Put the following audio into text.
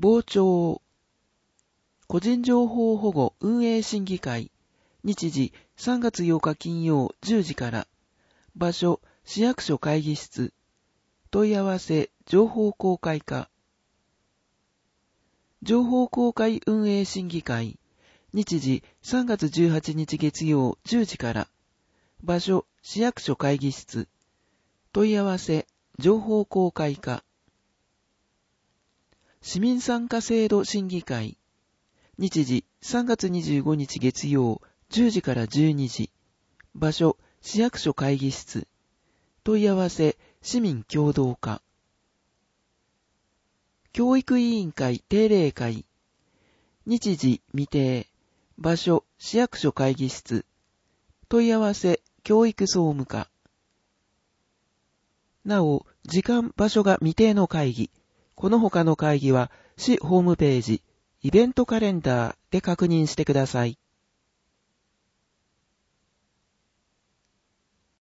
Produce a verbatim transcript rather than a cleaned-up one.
傍聴。個人情報保護運営審議会。日時さんがつようか金曜じゅうじから。場所、市役所会議室。問い合わせ、情報公開課。情報公開運営審議会。日時さんがつじゅうはちにち月曜じゅうじから。場所、市役所会議室。問い合わせ、情報公開課。市民参加制度審議会。日時さんがつにじゅうごにち月曜じゅうじからじゅうにじ。場所、市役所会議室。問い合わせ、市民協働課。教育委員会定例会。日時未定。場所、市役所会議室。問い合わせ、教育総務課。なお、時間、場所が未定の会議。この他の会議は、市ホームページ、イベントカレンダーで確認してください。